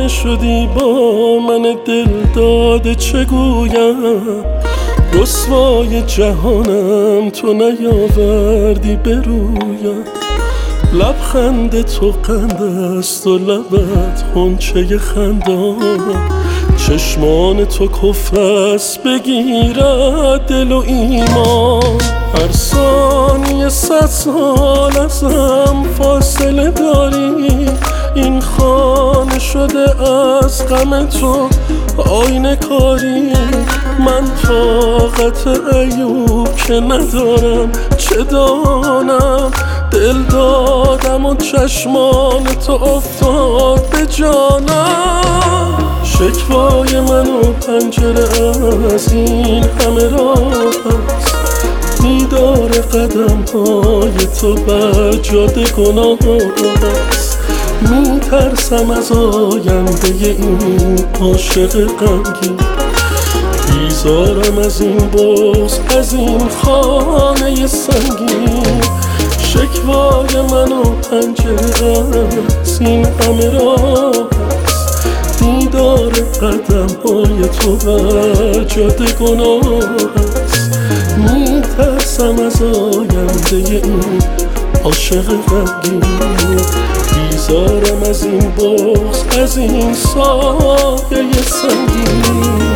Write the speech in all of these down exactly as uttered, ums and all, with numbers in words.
شدی با من دل داده چه گویم، رسوای جهانم تو نیاوردی برویم. لبخند تو قند است و لبت غنچه خندان، چشمان تو کفر است بگیرد دل و ایمان. هر ثانیه صد سال ازم فاصله داری، این خانه شده از غم تو آینه کاری. من طاقت ایوب که ندارم چه دانم، دل دادم و چشمان تو افتاد به جانم. شکوای من و پنجره از این همه راه است، دیدار قدم های تو بر جاده گناه است. می ترسم از آینده این عاشق غمگین، بیزارم از این بغض از این خانه سنگین. شکوای من و پنجره از این همه راه است، دیدار قدم های تو بر جاده گناه است. می ترسم از آینده این عاشق غمگین، بیزارم از این بغض از این سایه سنگین.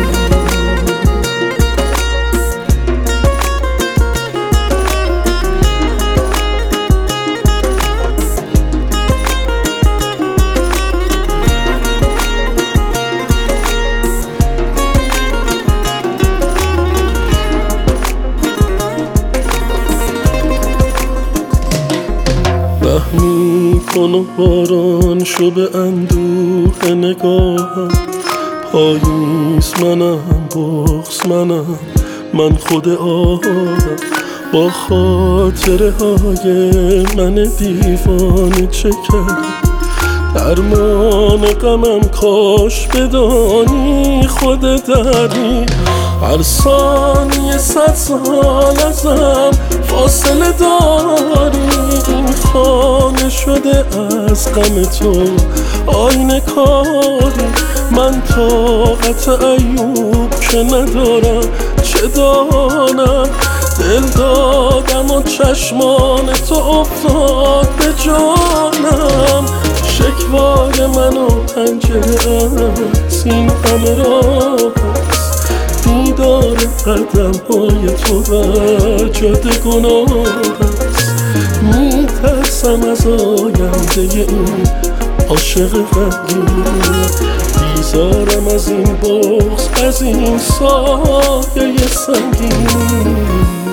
رحمی کن و باران شو به اندوه نگاهم، پاییز منم بغض منم من خود آهم. با خاطره های من دیوانه چه کرد، درمان غمم کاش بدانی خود دری. هر ثانیه صد سال ازم فاصله داری، این خانه شده از غم تو آینه کاری. من طاقت ایوب که ندارم چه دانم، دل دادم و چشمان تو افتاد به جانم. شکوای من و پنجره از این همه راه است، دیدار قدم های تو بر جاده گناه است. می ترسم از آینده این عاشق غمگین، بیزارم از این بغض از این سایه سنگین.